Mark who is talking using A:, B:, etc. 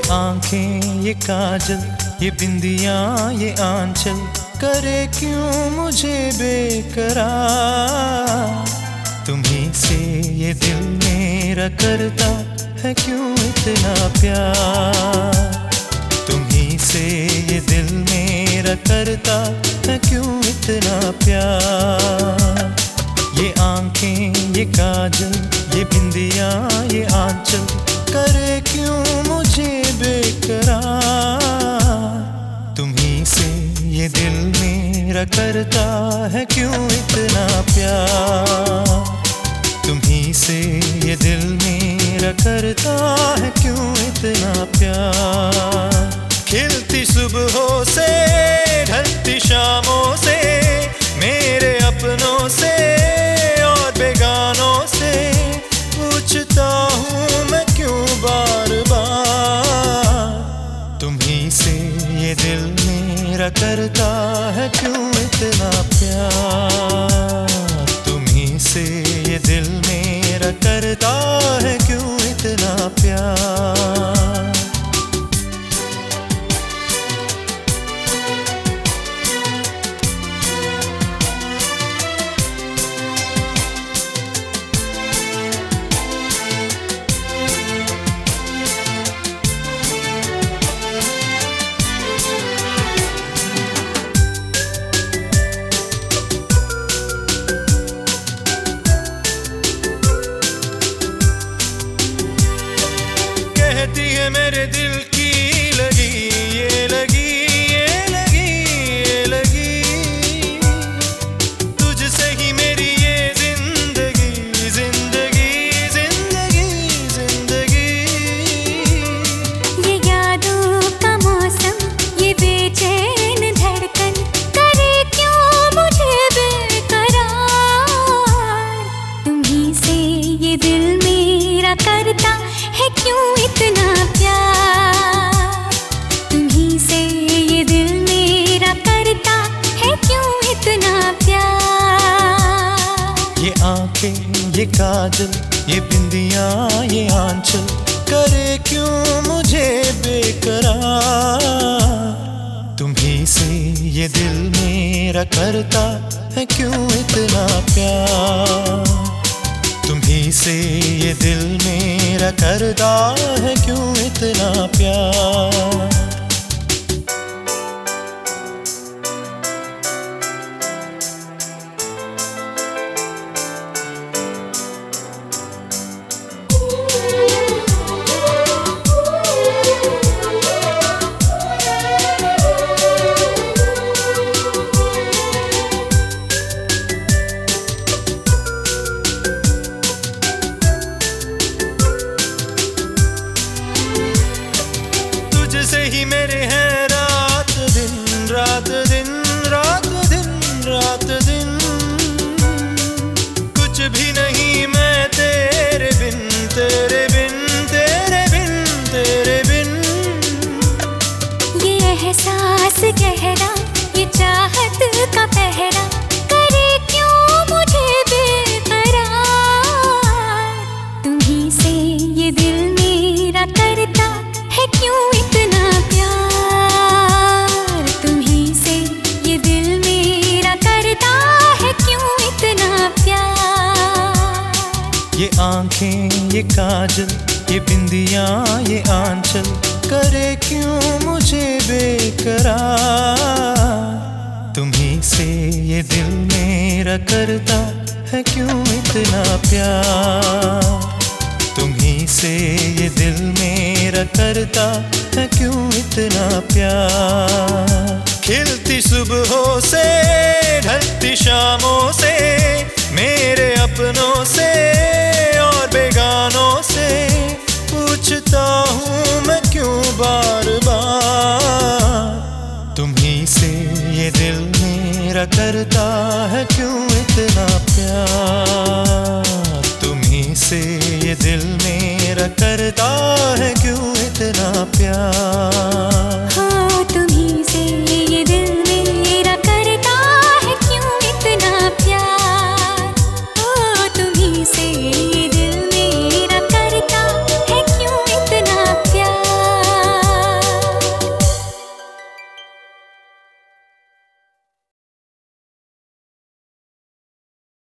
A: आंखें ये काजल, ये बिंदियां ये आंचल, करे क्यों मुझे बेकरार। तुम्हीं से ये दिल मेरा करता है क्यों इतना प्यार। तुम्हीं से ये दिल मेरा करता है क्यों इतना प्यार। ये आंखें ये काजल, ये बिंदियां ये आंचल, करे क्यों मुझे बेकरार। तुम्हीं से ये दिल मेरा करता है क्यों इतना प्यार। तुम्हीं से ये दिल मेरा करता है क्यों इतना प्यार। खिलती सुबहों से ढलती शामों से, मेरे अपनों से और बेगानों से, पूछता हूँ मैं क्यों बार बार। तुम्हीं से ये दिल मेरा करता है क्यों इतना प्यार। तुम्हीं से ये दिल मेरा करता है क्यों इतना प्यार। कहती है मेरे दिल की लगी, ये लगी, ये लगी, ये लगी, तुझसे ही मेरी ये जिंदगी, जिंदगी, जिंदगी, जिंदगी।
B: ये यादों का मौसम, ये बेचैन धड़कन, करे क्यों मुझे बेकरार। तुम्हीं से ये दिल मेरा करता है क्यों इतना प्यार। तुम्हीं से ये दिल मेरा करता है क्यों इतना प्यार।
A: ये आंखें ये काजल, ये बिंदियां ये आंचल, करे क्यों मुझे बेकरार। तुम्हीं से ये दिल मेरा करता है क्यों इतना प्यार। तुम्हीं से ये दिल मेरा करता है क्यों इतना प्यार। तुझसे ही मेरे हैं रात दिन, रात दिन, रात दिन, रात दिन। कुछ भी नहीं मैं तेरे बिन, तेरे बिन, तेरे बिन, तेरे बिन।
B: ये एहसास गहरा, ये चाहत का पहरा, करे क्यों मुझे बेकरार। तुम्हीं से ये दिल मेरा करता है क्यों इतना प्यार। तुम्हीं से ये दिल मेरा करता है क्यों इतना प्यार।
A: ये आंखें ये काजल, ये बिंदियां ये आंचल, करे क्यों मुझे बेकरार। तुम्हीं से ये दिल मेरा करता है क्यों इतना प्यार। तुम्हीं से ये दिल मेरा करता है क्यों इतना प्यार। खिलती सुबहों से ढलती शामों से, मेरे अपनों से और बेगानों से, पूछता हूँ मैं क्यों बार बार। तुम्हीं से ये दिल मेरा करता है क्यों इतना प्यार। तुम्हीं से ये दिल मेरा करता है क्यों